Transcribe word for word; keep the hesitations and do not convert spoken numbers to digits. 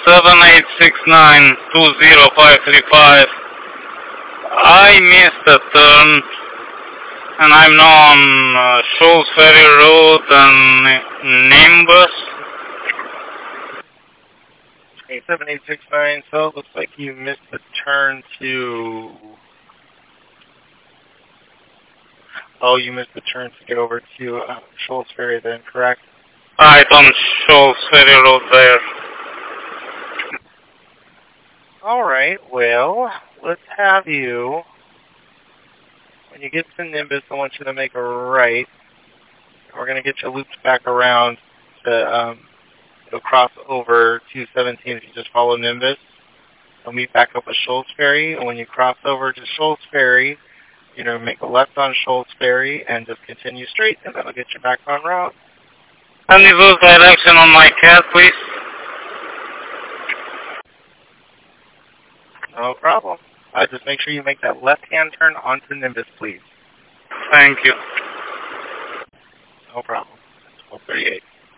seven eight six nine two zero five three five. I missed a turn, and I'm now on uh, Shoals Ferry Road and Nimbus. Okay, seven eight six nine, so it looks like you missed the turn to... Oh, you missed the turn to get over to uh, Shoals Ferry then, correct? Right on Shoals Ferry Road there. Alright, well, let's have you... When you get to Nimbus, I want you to make a right. We're going to get you looped back around to... Um, It'll cross over two seventeen if you just follow Nimbus. It'll meet back up at Shoals Ferry, and when you cross over to Shoals Ferry, you're going to make a left on Shoals Ferry and just continue straight, and that'll get you back on route. Can you lose direction on my cat, please? No problem. Uh, just make sure you make that left-hand turn onto Nimbus, please. Thank you. No problem. twelve thirty-eight.